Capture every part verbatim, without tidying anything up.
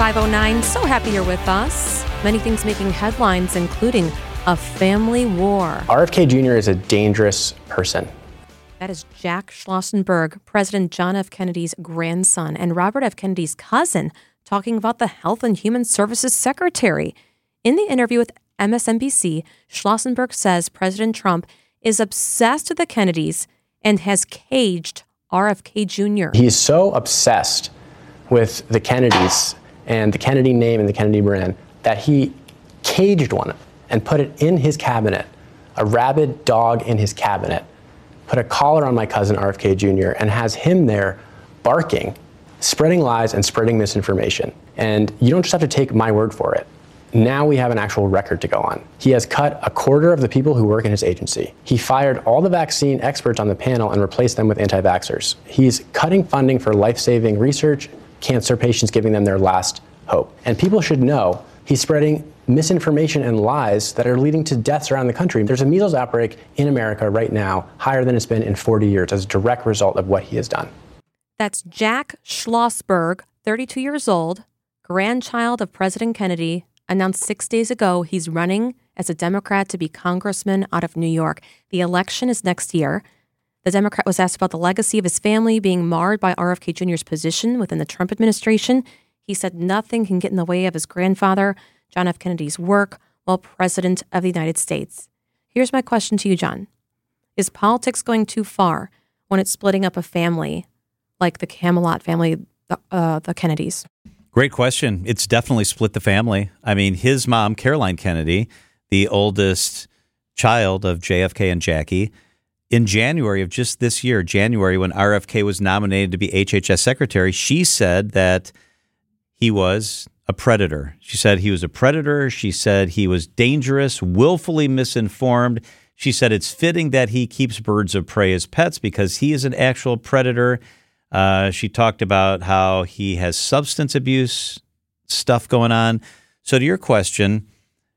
five oh nine. So happy you're with us. Many things making headlines, including a family war. R F K Junior is a dangerous person. That is Jack Schlossenberg, President John F. Kennedy's grandson, and Robert F. Kennedy's cousin, talking about the Health and Human Services Secretary. In the interview with M S N B C, Schlossenberg says President Trump is obsessed with the Kennedys and has caged R F K Junior He's so obsessed with the Kennedys and the Kennedy name and the Kennedy brand that he caged one and put it in his cabinet, a rabid dog in his cabinet, put a collar on my cousin R F K Junior and has him there barking, spreading lies and spreading misinformation. And you don't just have to take my word for it. Now we have an actual record to go on. He has cut a quarter of the people who work in his agency. He fired all the vaccine experts on the panel and replaced them with anti-vaxxers. He's cutting funding for life-saving research, cancer patients, giving them their last hope. And people should know he's spreading misinformation and lies that are leading to deaths around the country. There's a measles outbreak in America right now, higher than it's been in forty years, as a direct result of what he has done. That's Jack Schlossberg, thirty-two years old, grandchild of President Kennedy, announced six days ago he's running as a Democrat to be congressman out of New York. The election is next year. The Democrat was asked about the legacy of his family being marred by R F K Junior's position within the Trump administration. He said nothing can get in the way of his grandfather, John F. Kennedy's work while President of the United States. Here's my question to you, John. Is politics going too far when it's splitting up a family like the Camelot family, the, uh, the Kennedys? Great question. It's definitely split the family. I mean, his mom, Caroline Kennedy, the oldest child of J F K and Jackie, in January of just this year, January, when R F K was nominated to be H H S secretary, she said that he was a predator. She said he was a predator. She said he was dangerous, willfully misinformed. She said it's fitting that he keeps birds of prey as pets because he is an actual predator. Uh, she talked about how he has substance abuse stuff going on. So to your question,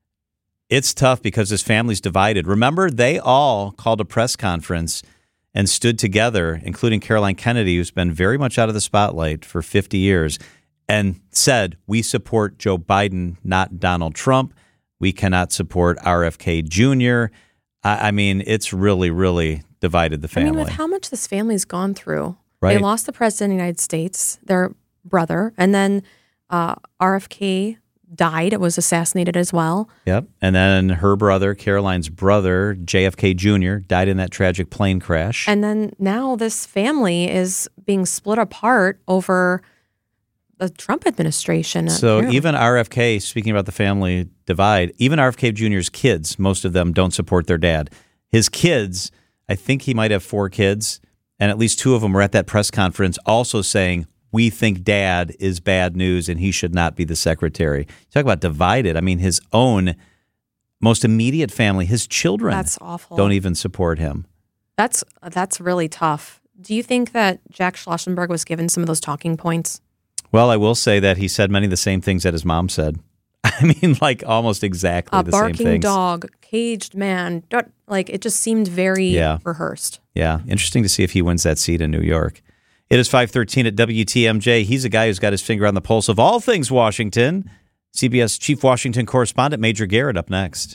it's tough because his family's divided. Remember, they all called a press conference and stood together, including Caroline Kennedy, who's been very much out of the spotlight for fifty years, and said, we support Joe Biden, not Donald Trump. We cannot support R F K Junior I, I mean, it's really, really divided the family. I mean, with how much this family's gone through. Right. They lost the president of the United States, their brother, and then uh, R F K died. It was assassinated as well. Yep. And then her brother, Caroline's brother, J F K Junior, died in that tragic plane crash. And then now this family is being split apart over the Trump administration. So apparently. even R F K, speaking about the family divide, even R F K Junior's kids, most of them don't support their dad. His kids, I think he might have four kids, and at least two of them were at that press conference also saying, we think dad is bad news and he should not be the secretary. Talk about divided. I mean, his own most immediate family, his children, that's awful. Don't even support him. That's that's really tough. Do you think that Jack Schlossenberg was given some of those talking points? Well, I will say that he said many of the same things that his mom said. I mean, like almost exactly a the same things. A barking dog, caged man. Like, it just seemed very yeah. rehearsed. Yeah. Interesting to see if he wins that seat in New York. It is five thirteen at W T M J. He's a guy who's got his finger on the pulse of all things Washington. C B S Chief Washington Correspondent Major Garrett up next.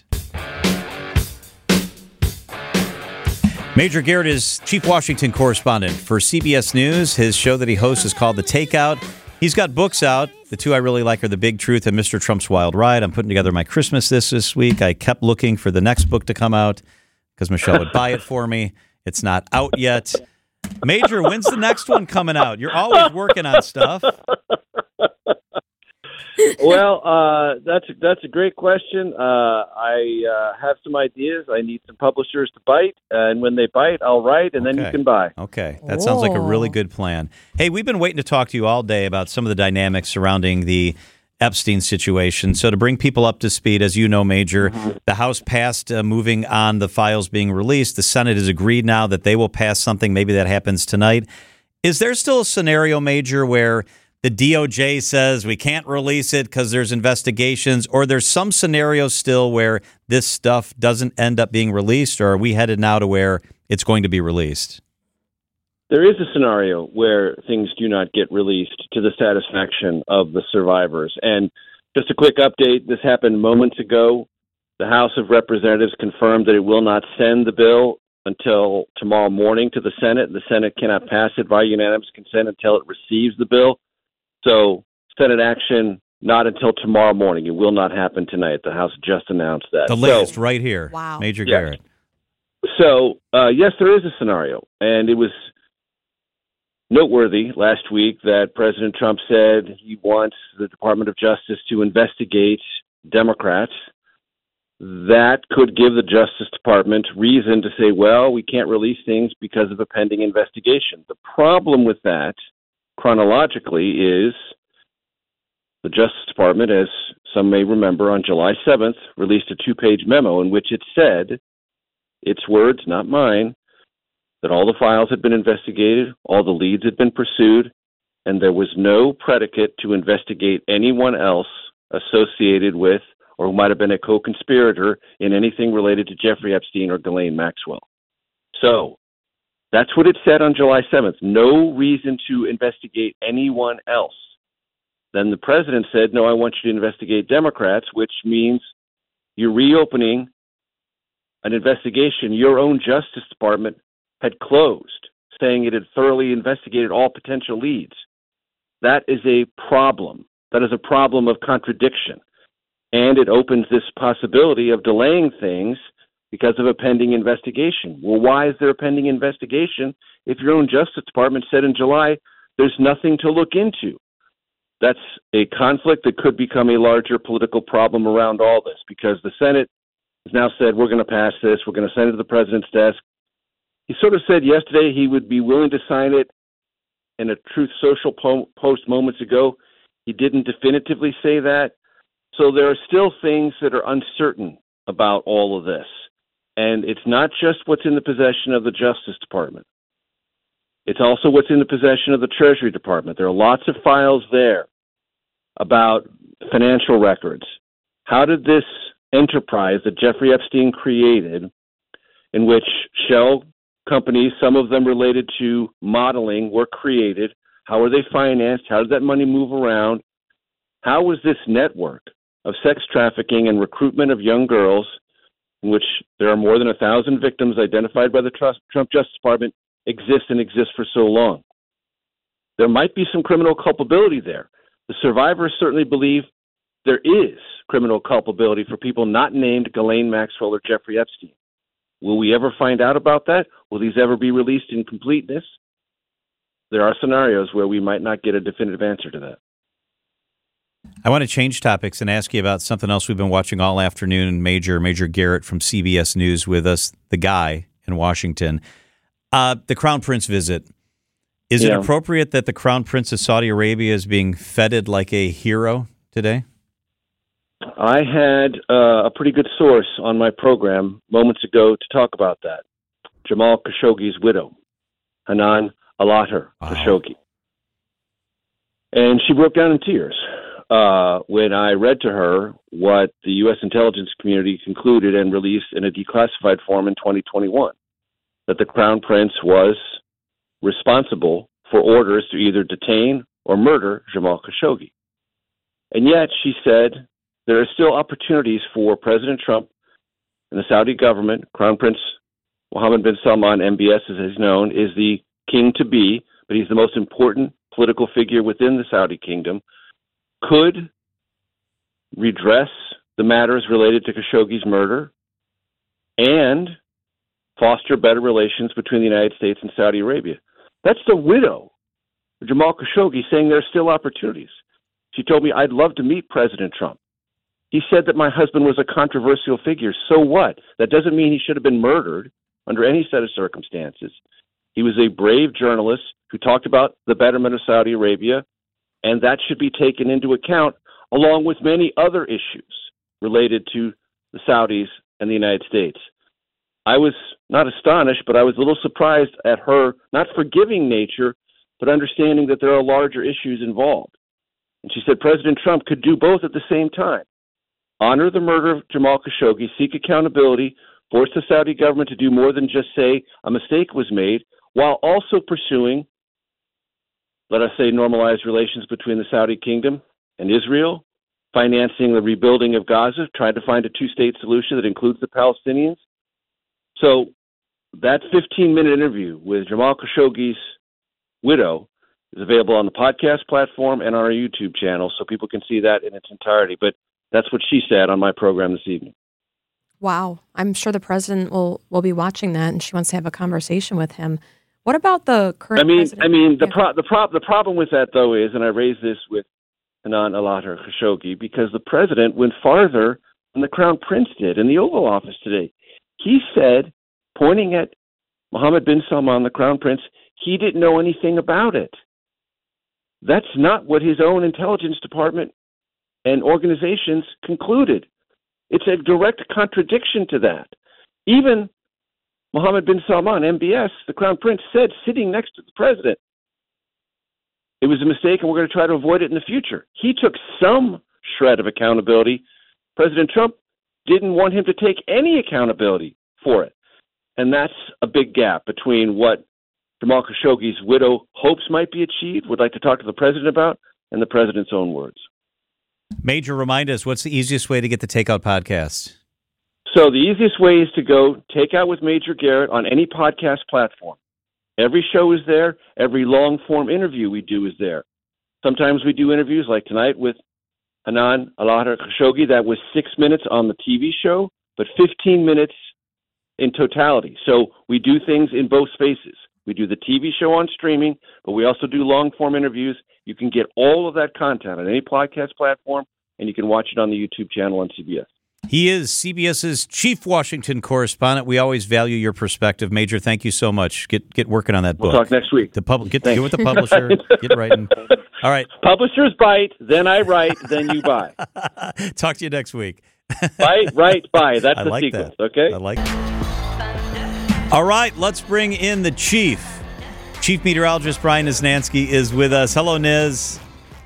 Major Garrett is Chief Washington Correspondent for C B S News. His show that he hosts is called The Takeout. He's got books out. The two I really like are The Big Truth and Mister Trump's Wild Ride. I'm putting together my Christmas list this week. I kept looking for the next book to come out because Michelle would buy it for me. It's not out yet. Major, when's the next one coming out? You're always working on stuff. Well, uh, that's that's a great question. Uh, I uh, have some ideas. I need some publishers to bite, and when they bite, I'll write, and okay. then you can buy. Okay, that sounds like a really good plan. Hey, we've been waiting to talk to you all day about some of the dynamics surrounding the Epstein situation. So to bring people up to speed, as you know, Major, mm-hmm. the House passed uh, moving on the files being released. The Senate has agreed now that they will pass something. Maybe that happens tonight. Is there still a scenario, Major, where the D O J says we can't release it because there's investigations, or there's some scenario still where this stuff doesn't end up being released, or are we headed now to where it's going to be released? there is a scenario where things do not get released to the satisfaction of the survivors. And just a quick update, this happened moments ago. The House of Representatives confirmed that it will not send the bill until tomorrow morning to the Senate. The Senate cannot pass it by unanimous consent until it receives the bill. So Senate action not until tomorrow morning. It will not happen tonight. The House just announced that. The latest so, right here. Wow. Major yes. Garrett. So, uh, yes, there is a scenario. And it was noteworthy last week that President Trump said he wants the Department of Justice to investigate Democrats. That could give the Justice Department reason to say, well, we can't release things because of a pending investigation. The problem with that, chronologically, is the Justice Department, as some may remember, on July seventh, released a two-page memo in which it said, its words, not mine, that all the files had been investigated, all the leads had been pursued, and there was no predicate to investigate anyone else associated with or who might have been a co-conspirator in anything related to Jeffrey Epstein or Ghislaine Maxwell. So that's what it said on July seventh. No reason to investigate anyone else. Then the president said, no, I want you to investigate Democrats, which means you're reopening an investigation your own Justice Department had closed, saying it had thoroughly investigated all potential leads. That is a problem. That is a problem of contradiction. And it opens this possibility of delaying things because of a pending investigation. Well, why is there a pending investigation if your own Justice Department said in July there's nothing to look into? That's a conflict that could become a larger political problem around all this, because the Senate has now said, we're going to pass this, we're going to send it to the president's desk. He sort of said yesterday he would be willing to sign it in a Truth Social po- post moments ago. He didn't definitively say that. So there are still things that are uncertain about all of this. And it's not just what's in the possession of the Justice Department. It's also what's in the possession of the Treasury Department. There are lots of files there about financial records. How did this enterprise that Jeffrey Epstein created, in which shell companies, some of them related to modeling, were created? How were they financed? How did that money move around? How was this network of sex trafficking and recruitment of young girls, in which there are more than a thousand victims identified by the Trump Justice Department, exist and exist for so long? There might be some criminal culpability there. The survivors certainly believe there is criminal culpability for people not named Ghislaine Maxwell or Jeffrey Epstein. Will we ever find out about that? Will these ever be released in completeness? There are scenarios where we might not get a definitive answer to that. I want to change topics and ask you about something else we've been watching all afternoon. Major Major Garrett from C B S News with us, the guy in Washington. Uh, the Crown Prince visit. Is yeah. it appropriate that the Crown Prince of Saudi Arabia is being feted like a hero today? I had uh, a pretty good source on my program moments ago to talk about that. Jamal Khashoggi's widow, Hanan Alater wow. Khashoggi. And she broke down in tears uh, when I read to her what the U S intelligence community concluded and released in a declassified form in twenty twenty-one, that the Crown Prince was responsible for orders to either detain or murder Jamal Khashoggi. And yet, she said, there are still opportunities for President Trump and the Saudi government. Crown Prince Mohammed bin Salman, M B S as he's known, is the king-to-be, but he's the most important political figure within the Saudi kingdom, could redress the matters related to Khashoggi's murder and foster better relations between the United States and Saudi Arabia. That's the widow of Jamal Khashoggi saying there are still opportunities. She told me, I'd love to meet President Trump. He said that my husband was a controversial figure. So what? That doesn't mean he should have been murdered under any set of circumstances. He was a brave journalist who talked about the betterment of Saudi Arabia, and that should be taken into account along with many other issues related to the Saudis and the United States. I was not astonished, but I was a little surprised at her not forgiving nature, but understanding that there are larger issues involved. And she said President Trump could do both at the same time. Honor the murder of Jamal Khashoggi, seek accountability, force the Saudi government to do more than just say a mistake was made, while also pursuing, let us say, normalized relations between the Saudi kingdom and Israel, financing the rebuilding of Gaza, trying to find a two-state solution that includes the Palestinians. So that fifteen-minute interview with Jamal Khashoggi's widow is available on the podcast platform and on our YouTube channel, so people can see that in its entirety. But that's what she said on my program this evening. Wow. I'm sure the president will, will be watching that, and she wants to have a conversation with him. What about the current I mean, president? I mean, the Yeah. pro- the pro- the problem with that though is, and I raised this with Hanan Al-Ahtar Khashoggi, because the president went farther than the Crown Prince did in the Oval Office today. He said, pointing at Mohammed bin Salman, the Crown Prince, he didn't know anything about it. That's not what his own intelligence department and organizations concluded. It's a direct contradiction to that. Even Mohammed bin Salman, M B S, the Crown Prince, said, sitting next to the president, it was a mistake and we're going to try to avoid it in the future. He took some shred of accountability. President Trump didn't want him to take any accountability for it. And that's a big gap between what Jamal Khashoggi's widow hopes might be achieved, would like to talk to the president about, and the president's own words. Major, remind us, what's the easiest way to get the Takeout podcast? So the easiest way is to go Take Out with Major Garrett on any podcast platform. Every show is there. Every long-form interview we do is there. Sometimes we do interviews like tonight with Hanan Al-Ahtar Khashoggi. That was six minutes on the T V show, but fifteen minutes in totality. So we do things in both spaces. We do the T V show on streaming, but we also do long-form interviews. You can get all of that content on any podcast platform, and you can watch it on the YouTube channel on C B S. He is CBS's chief Washington correspondent. We always value your perspective, Major. Thank you so much. Get get working on that book. We'll talk next week. The pub- get, get with the publisher. Get writing. All right. Publishers bite, then I write, then you buy. Talk to you next week. Bite, write, buy. That's I the like sequence, that. okay? I like that. All right, let's bring in the chief. Chief meteorologist Brian Niznansky is with us. Hello, Niz.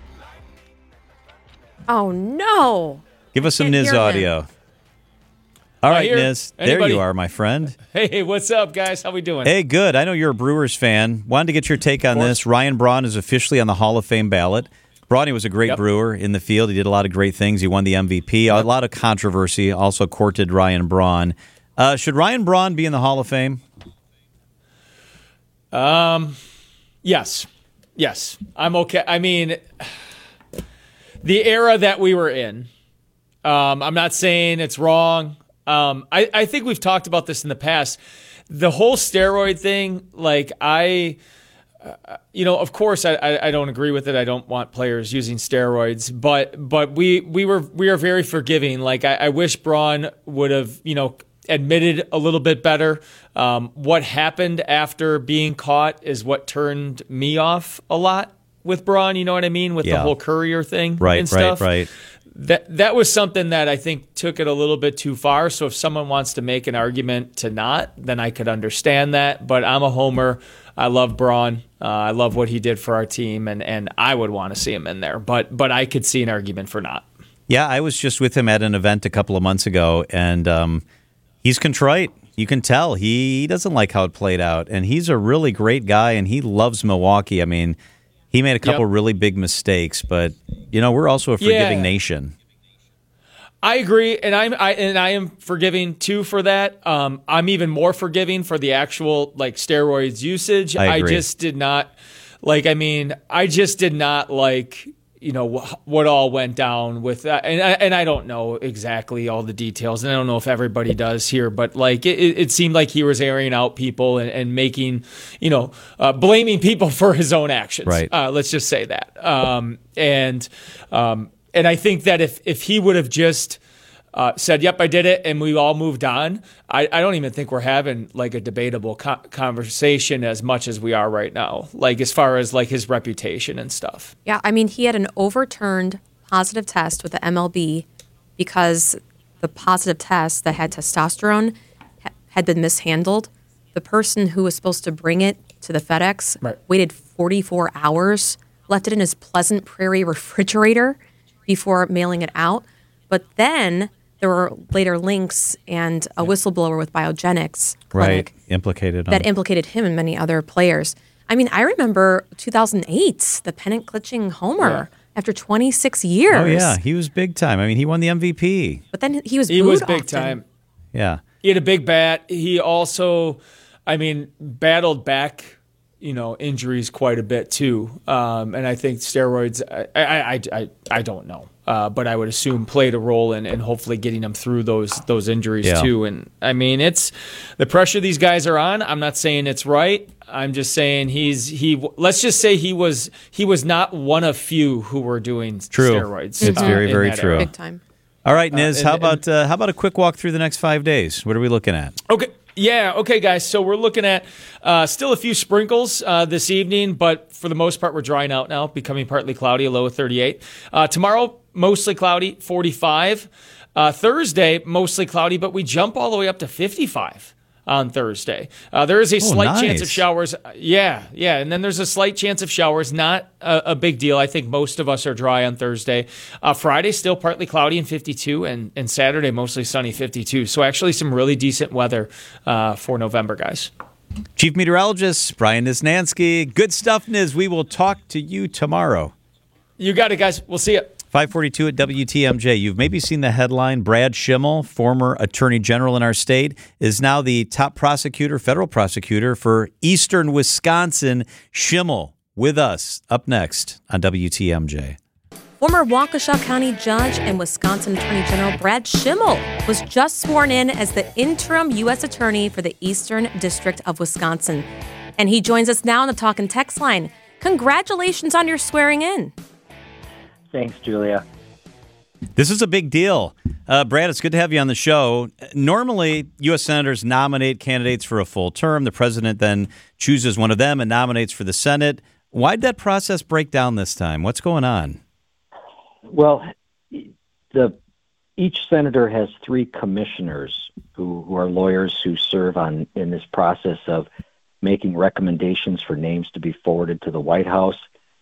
Oh, no. Give us some Can't Niz hear him. audio. All right, here. Niz. There Anybody? you are, my friend. Hey, what's up, guys? How we doing? Hey, good. I know you're a Brewers fan. Wanted to get your take on this. Ryan Braun is officially on the Hall of Fame ballot. Brawny was a great Yep. brewer in the field. He did a lot of great things. He won the M V P. A lot of controversy also courted Ryan Braun. Uh, should Ryan Braun be in the Hall of Fame? Um, yes, yes, I'm okay. I mean, the era that we were in. Um, I'm not saying it's wrong. Um, I, I think we've talked about this in the past. The whole steroid thing, like I, uh, you know, of course I, I, I don't agree with it. I don't want players using steroids, but but we we were we are very forgiving. Like I, I wish Braun would have, you know, admitted a little bit better. Um, what happened after being caught is what turned me off a lot with Braun. You know what I mean? With Yeah. the whole Courier thing, Right, and stuff. right, right. That that was something that I think took it a little bit too far. So if someone wants to make an argument to not, then I could understand that. But I'm a homer. I love Braun. Uh, I love what he did for our team, and, and I would want to see him in there. But but I could see an argument for not. Yeah, I was just with him at an event a couple of months ago, and um, he's contrite. You can tell he, he doesn't like how it played out, and he's a really great guy, and he loves Milwaukee. I mean, he made a couple Yep. really big mistakes, but you know we're also a forgiving Yeah. nation. I agree, and I'm I and I am forgiving too for that. Um, I'm even more forgiving for the actual like steroids usage. I agree. just did not like. I mean, I just did not like you know wh- what all went down with that, and I, and I don't know exactly all the details, and I don't know if everybody does here, but like it, it seemed like he was airing out people and, and making you know uh, blaming people for his own actions. Right. Uh, let's just say that. Um, and um, and I think that if if he would have just uh, said, "Yep, I did it," and we all moved on, I, I don't even think we're having like a debatable co- conversation as much as we are right now. Like as far as like his reputation and stuff. Yeah, I mean, he had an overturned positive test with the M L B because the positive test that had testosterone ha- had been mishandled. The person who was supposed to bring it to the FedEx Right. waited forty-four hours, left it in his Pleasant Prairie refrigerator before mailing it out. But then there were later links and a whistleblower with Biogenics Clinic Right, implicated that him. implicated him and many other players. I mean, I remember two thousand eight, the pennant clutching homer Yeah. after twenty-six years. Oh, yeah, he was big time. I mean, he won the M V P. But then he was He booed was big often. time. Yeah. He had a big bat. He also, I mean, battled back, you know, injuries quite a bit too. Um, and I think steroids, I, I, I, I, I don't know, uh, but I would assume played a role in, in hopefully getting him through those those injuries Yeah. too. And I mean, it's the pressure these guys are on. I'm not saying it's right. I'm just saying he's he. Let's just say he was he was not one of few who were doing True. steroids. It's uh, very, in very that true. era. Big time. All right, Niz, and- how and- about uh, how about a quick walk through the next five days? What are we looking at? Okay. Yeah. Okay, guys. So we're looking at uh, still a few sprinkles uh, this evening, but for the most part, we're drying out now, becoming partly cloudy, a low of thirty-eight. Uh, tomorrow, mostly cloudy, forty-five. Uh, Thursday, mostly cloudy, but we jump all the way up to fifty-five on Thursday. Uh, there is a slight nice. chance of showers. Yeah, yeah. And then there's a slight chance of showers. Not a, a big deal. I think most of us are dry on Thursday. Uh, Friday, still partly cloudy and fifty-two. And, and Saturday, mostly sunny, fifty-two. So actually some really decent weather uh, for November, guys. Chief Meteorologist Brian Niznansky. Good stuff, Niz. We will talk to you tomorrow. You got it, guys. We'll see you. five forty-two at W T M J. You've maybe seen the headline. Brad Schimmel, former attorney general in our state, is now the top prosecutor, federal prosecutor for Eastern Wisconsin. Schimmel with us up next on W T M J. Former Waukesha County Judge and Wisconsin Attorney General Brad Schimmel was just sworn in as the interim U S Attorney for the Eastern District of Wisconsin. And he joins us now on the Talk and Text line. Congratulations on your swearing in. Thanks, Julia. This is a big deal. Uh, Brad, it's good to have you on the show. Normally, U S senators nominate candidates for a full term. The president then chooses one of them and nominates for the Senate. Why'd that process break down this time? What's going on? Well, the each senator has three commissioners who, who are lawyers who serve on in this process of making recommendations for names to be forwarded to the White House.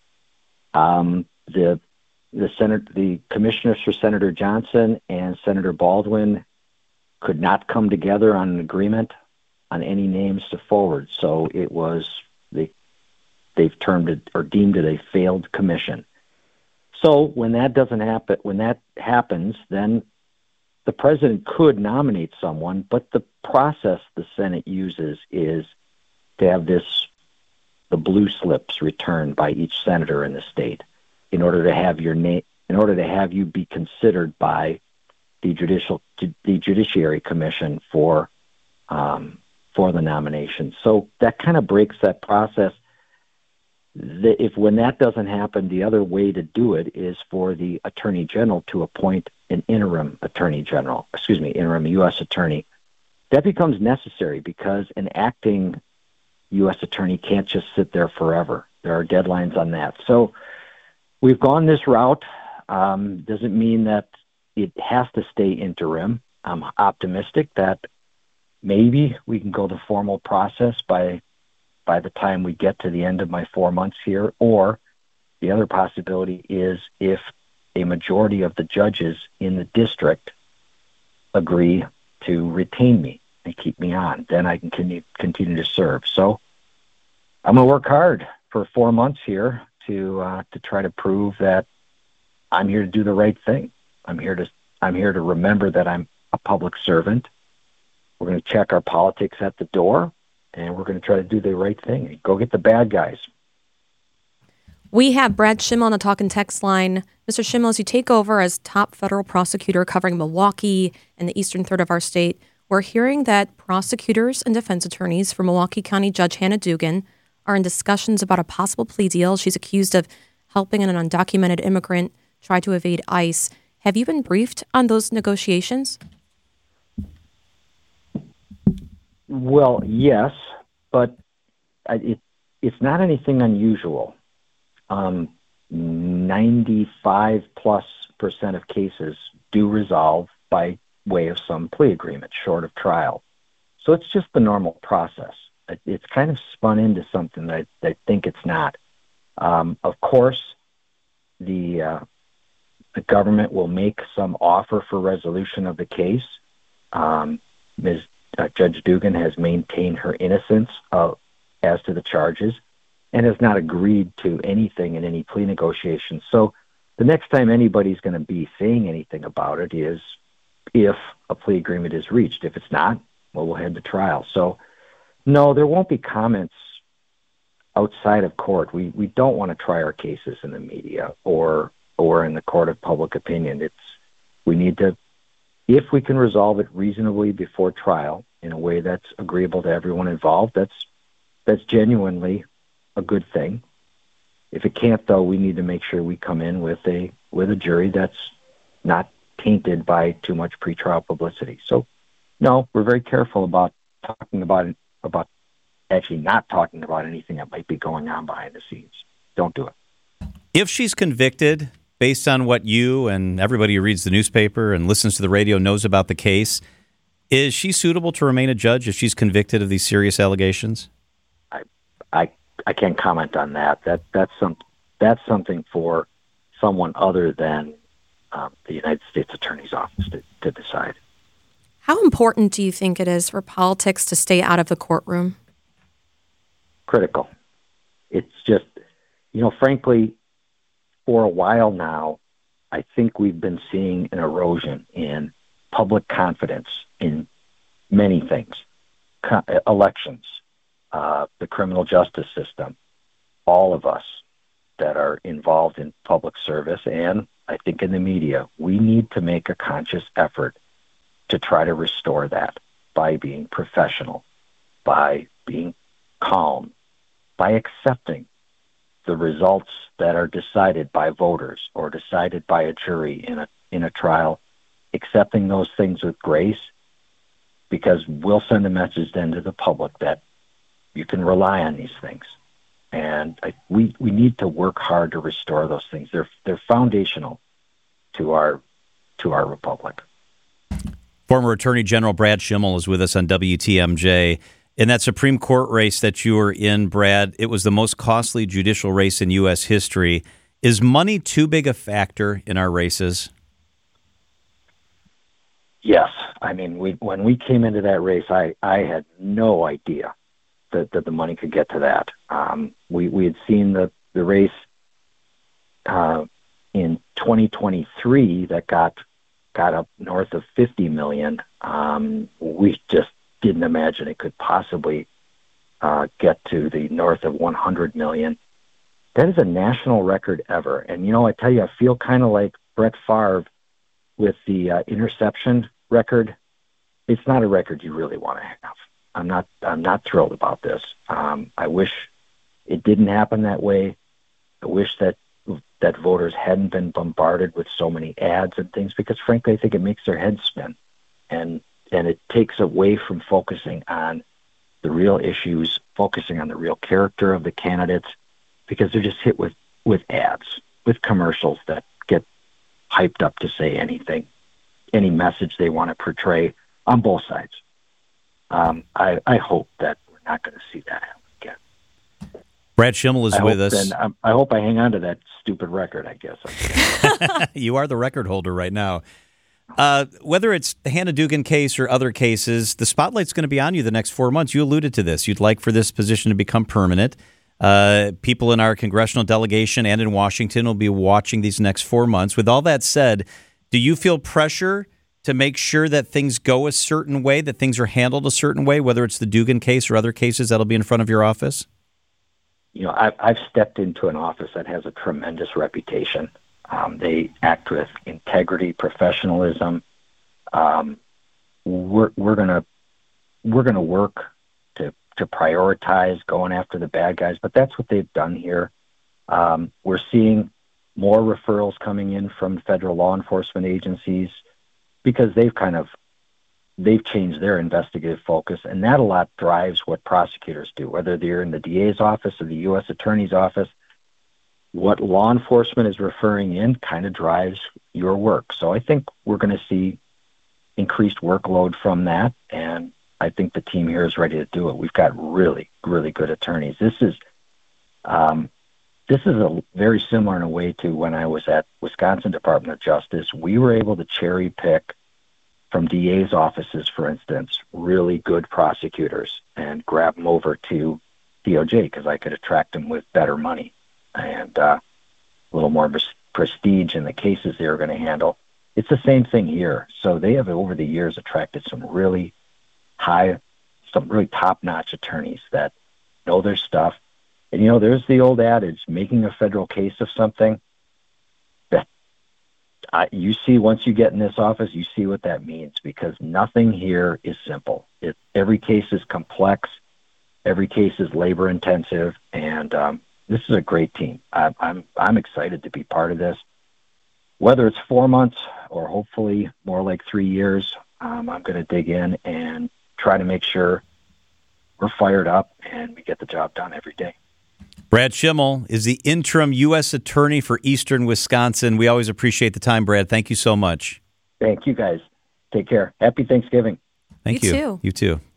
Um, the the Senate, the commissioners for Senator Johnson and Senator Baldwin could not come together on an agreement on any names to forward. So it was they they've termed it or deemed it a failed commission. So when that doesn't happen, when that happens, then the president could nominate someone, but the process the Senate uses is to have this the blue slips returned by each senator in the state in order to have your name, in order to have you be considered by the judicial, the Judiciary Commission for um, for the nomination. So that kind of breaks that process. The, if when that doesn't happen, the other way to do it is for the Attorney General to appoint an interim Attorney General, excuse me, interim U S Attorney. That becomes necessary because an acting U S Attorney can't just sit there forever. There are deadlines on that. So we've gone this route. Um, doesn't mean that it has to stay interim. I'm optimistic that maybe we can go the formal process by by the time we get to the end of my four months here. Or the other possibility is if a majority of the judges in the district agree to retain me and keep me on, then I can continue, continue to serve. So I'm going to work hard for four months here to uh, to try to prove that I'm here to do the right thing. I'm here to I'm here to remember that I'm a public servant. We're going to check our politics at the door, and we're going to try to do the right thing. Go get the bad guys. We have Brad Schimmel on the Talk and Text line. Mister Schimmel, as you take over as top federal prosecutor covering Milwaukee and the eastern third of our state, we're hearing that prosecutors and defense attorneys for Milwaukee County Judge Hannah Dugan are in discussions about a possible plea deal. She's accused of helping an undocumented immigrant try to evade ICE. Have you been briefed on those negotiations? Well, yes, but it, it's not anything unusual. Um, ninety-five plus percent of cases do resolve by way of some plea agreement, short of trial. So it's just the normal process. It, it's kind of spun into something that I, I think it's not. Um, of course, the uh, the government will make some offer for resolution of the case. Um, Miz Uh, Judge Dugan has maintained her innocence uh, as to the charges and has not agreed to anything in any plea negotiations. So the next time anybody's going to be saying anything about it is if a plea agreement is reached. If it's not, well, we'll head to trial. So, no, there won't be comments outside of court. We we don't want to try our cases in the media or or in the court of public opinion. It's we need to, if we can resolve it reasonably before trial in a way that's agreeable to everyone involved, that's that's genuinely a good thing. If it can't, though, we need to make sure we come in with a with a jury that's not tainted by too much pretrial publicity. So, no, we're very careful about talking about about actually not talking about anything that might be going on behind the scenes. Don't do it. If she's convicted, based on what you and everybody who reads the newspaper and listens to the radio knows about the case, is she suitable to remain a judge if she's convicted of these serious allegations? I I I can't comment on that. That that's some that's something for someone other than um, the United States Attorney's Office to, to decide. How important do you think it is for politics to stay out of the courtroom? Critical. It's just, you know, frankly, for a while now, I think we've been seeing an erosion in public confidence in many things, Co- elections, uh, the criminal justice system, all of us that are involved in public service, and I think in the media, we need to make a conscious effort to try to restore that by being professional, by being calm, by accepting the results that are decided by voters or decided by a jury in a in a trial, accepting those things with grace, because we'll send a message then to the public that you can rely on these things. And I, we we need to work hard to restore those things. They're they're foundational to our to our republic. Former Attorney General Brad Schimel is with us on W T M J. In that Supreme Court race that you were in, Brad, it was the most costly judicial race in U S history. Is money too big a factor in our races? Yes. I mean, we when we came into that race, I, I had no idea that, that the money could get to that. Um, we, we had seen the, the race uh, in twenty twenty-three that got got up north of fifty million dollars. Um, we just didn't imagine it could possibly uh, get to the north of one hundred million dollars. That is a national record ever. And, you know, I tell you, I feel kind of like Brett Favre with the uh, interception record. It's not a record you really want to have. I'm not, I'm not thrilled about this. Um, I wish it didn't happen that way. I wish that that voters hadn't been bombarded with so many ads and things, because frankly, I think it makes their heads spin. And and it takes away from focusing on the real issues, focusing on the real character of the candidates, because they're just hit with, with ads, with commercials that get hyped up to say anything, any message they want to portray on both sides. Um, I, I hope that we're not going to see that happen again. Brad Schimel is I with hope, us. And I, I hope I hang on to that stupid record, I guess. You are the record holder right now. Uh, whether it's the Hannah Dugan case or other cases, the spotlight's going to be on you the next four months. You alluded to this. You'd like for this position to become permanent. Uh, people in our congressional delegation and in Washington will be watching these next four months. With all that said, do you feel pressure to make sure that things go a certain way, that things are handled a certain way, whether it's the Dugan case or other cases that'll be in front of your office? You know, I've, I've stepped into an office that has a tremendous reputation. Um, they act with integrity, professionalism. Um, we're we're gonna we're gonna work to to prioritize going after the bad guys, but that's what they've done here. Um, we're seeing more referrals coming in from federal law enforcement agencies because they've kind of they've changed their investigative focus, and that a lot drives what prosecutors do, whether they're in the D A's office or the U S Attorney's office. What law enforcement is referring in kind of drives your work. So I think we're going to see increased workload from that, and I think the team here is ready to do it. We've got really, really good attorneys. This is, um, this is a very similar in a way to when I was at Wisconsin Department of Justice. We were able to cherry pick from D A's offices, for instance, really good prosecutors and grab them over to D O J because I could attract them with better money and uh, a little more pres- prestige in the cases they were going to handle. It's the same thing here. So they have, over the years, attracted some really high, some really top-notch attorneys that know their stuff. And, you know, there's the old adage, making a federal case of something, that I, you see once you get in this office, you see what that means, because nothing here is simple. It, every case is complex. Every case is labor-intensive. And um, this is a great team. I, I'm I'm excited to be part of this. Whether it's four months or hopefully more like three years, um, I'm going to dig in and try to make sure we're fired up and we get the job done every day. Brad Schimmel is the interim U S Attorney for Eastern Wisconsin. We always appreciate the time, Brad. Thank you so much. Thank you, guys. Take care. Happy Thanksgiving. Thank You you. too. You too.